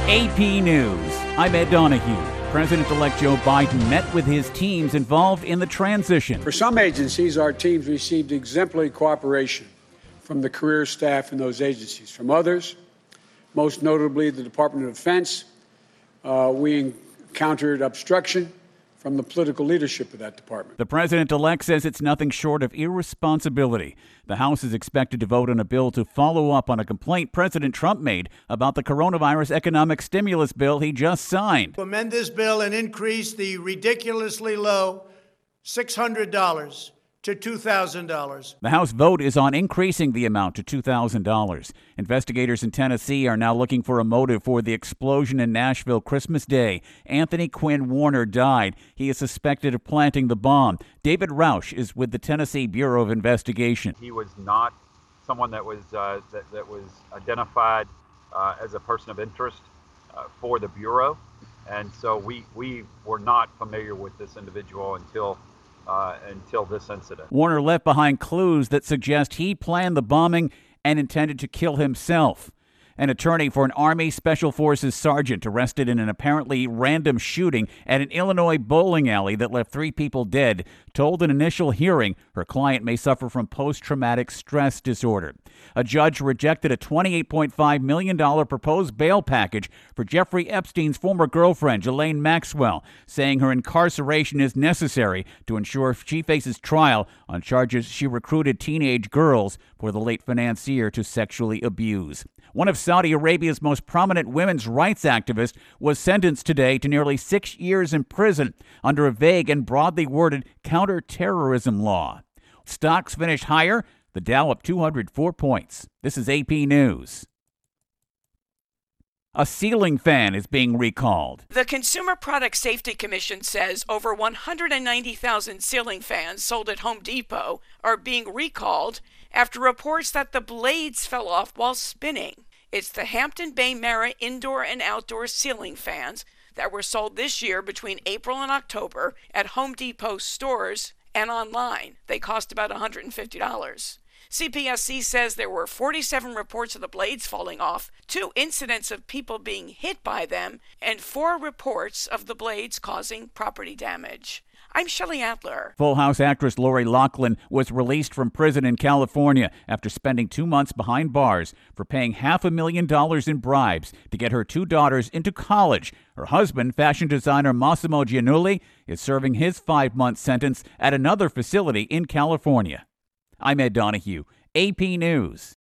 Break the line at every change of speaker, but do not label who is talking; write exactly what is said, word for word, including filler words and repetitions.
A P News. I'm Ed Donahue. President-elect Joe Biden met with his teams involved in the transition.
For some agencies, our teams received exemplary cooperation from the career staff in those agencies. From others, most notably the Department of Defense, uh, we encountered obstruction from the political leadership of that department.
The president-elect says it's nothing short of irresponsibility. The House is expected to vote on a bill to follow up on a complaint President Trump made about the coronavirus economic stimulus bill he just signed.
To amend this bill and increase the ridiculously low six hundred dollars to two thousand dollars.
The House vote is on increasing the amount to two thousand dollars. Investigators in Tennessee are now looking for a motive for the explosion in Nashville Christmas Day. Anthony Quinn Warner died. He is suspected of planting the bomb. David Roush is with the Tennessee Bureau of Investigation.
He was not someone that was uh, that, that was identified uh, as a person of interest uh, for the Bureau, and so we we were not familiar with this individual until Uh, until this incident.
Warner left behind clues that suggest he planned the bombing and intended to kill himself. An attorney for an Army Special Forces sergeant arrested in an apparently random shooting at an Illinois bowling alley that left three people dead told an initial hearing her client may suffer from post-traumatic stress disorder. A judge rejected a twenty-eight point five million dollars proposed bail package for Jeffrey Epstein's former girlfriend, Ghislaine Maxwell, saying her incarceration is necessary to ensure she faces trial on charges she recruited teenage girls for the late financier to sexually abuse. One of Saudi Arabia's most prominent women's rights activists was sentenced today to nearly six years in prison under a vague and broadly worded counterterrorism law. Stocks finished higher, the Dow up two hundred four points. This is A P News. A ceiling fan is being recalled.
The Consumer Product Safety Commission says over one hundred ninety thousand ceiling fans sold at Home Depot are being recalled after reports that the blades fell off while spinning. It's the Hampton Bay Mara indoor and outdoor ceiling fans that were sold this year between April and October at Home Depot stores and online. They cost about one hundred fifty dollars. C P S C says there were forty-seven reports of the blades falling off, two incidents of people being hit by them, and four reports of the blades causing property damage. I'm Shelley Adler.
Full House actress Lori Loughlin was released from prison in California after spending two months behind bars for paying half a million dollars in bribes to get her two daughters into college. Her husband, fashion designer Massimo Giannulli, is serving his five-month sentence at another facility in California. I'm Ed Donahue, A P News.